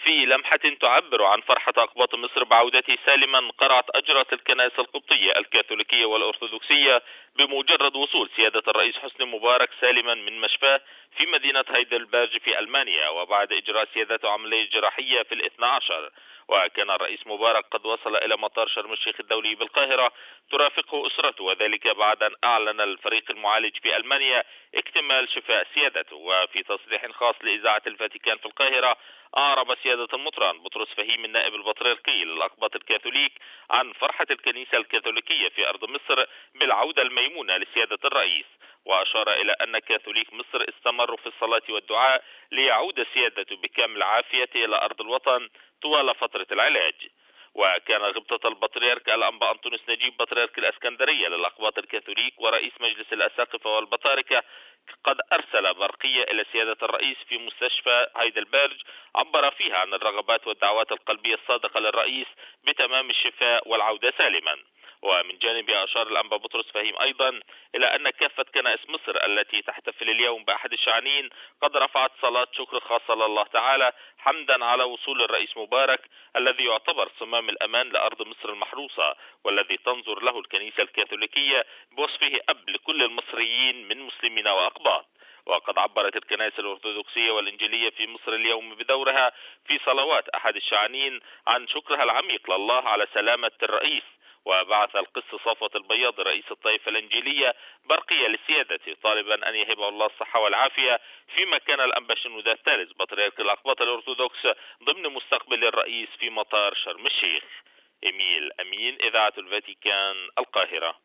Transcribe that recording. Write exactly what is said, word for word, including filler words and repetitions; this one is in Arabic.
في لمحة تعبر عن فرحة أقباط مصر بعودته سالما، قرعت أجرت الكنائس القبطية الكاثوليكية والأرثوذكسية بمجرد وصول سيادة الرئيس حسني مبارك سالما من مشفاه في مدينة هايدلبرج في ألمانيا، وبعد إجراء سيادته عملية جراحية في الاثنى عشر. وكان الرئيس مبارك قد وصل إلى مطار شرم الشيخ الدولي بالقاهرة ترافقه أسرته، وذلك بعد أن أعلن الفريق المعالج في ألمانيا اكتمال شفاء سيادته. وفي تصريح خاص لإذاعة الفاتيكان في القاهرة، أعرب سيادة المطران بطرس فهيم النائب البطريركي للأقباط الكاثوليك عن فرحة الكنيسة الكاثوليكية في أرض مصر بالعودة الميمونة لسيادة الرئيس، وأشار إلى أن كاثوليك مصر استمروا في الصلاة والدعاء ليعود سيادته بكامل عافيته إلى أرض الوطن طوال فترة العلاج. وكان غبطة البطريرك الأنبا أنطونيوس نجيب بطريرك الأسكندرية للأقباط الكاثوليك ورئيس مجلس الأساقفة والبطاركة قد أرسل برقية إلى سيادة الرئيس في مستشفى هايدلبرج، عبر فيها عن الرغبات والدعوات القلبية الصادقة للرئيس بتمام الشفاء والعودة سالما. ومن جانبه أشار الأنبا بطرس فهيم أيضا إلى أن كافة كنائس مصر التي تحتفل اليوم بأحد الشعانين قد رفعت صلاة شكر خاصة لله تعالى حمدا على وصول الرئيس مبارك الذي يعتبر صمام الأمان لأرض مصر المحروسة، والذي تنظر له الكنيسة الكاثوليكية بوصفه أب لكل المصريين من مسلمين وأقباط. وقد عبرت الكنائس الأرثوذكسية والإنجيلية في مصر اليوم بدورها في صلوات أحد الشعانين عن شكرها العميق لله على سلامة الرئيس. وبعث القس صفوة البياض رئيس الطائفة الإنجيلية برقية لسيادته طالبا أن يهبه الله الصحة والعافية، فيما كان الأنبا شنودة الثالث بطريرك الأقباط الأرثوذكس ضمن مستقبل الرئيس في مطار شرم الشيخ. إيميل أمين، إذاعة الفاتيكان، القاهرة.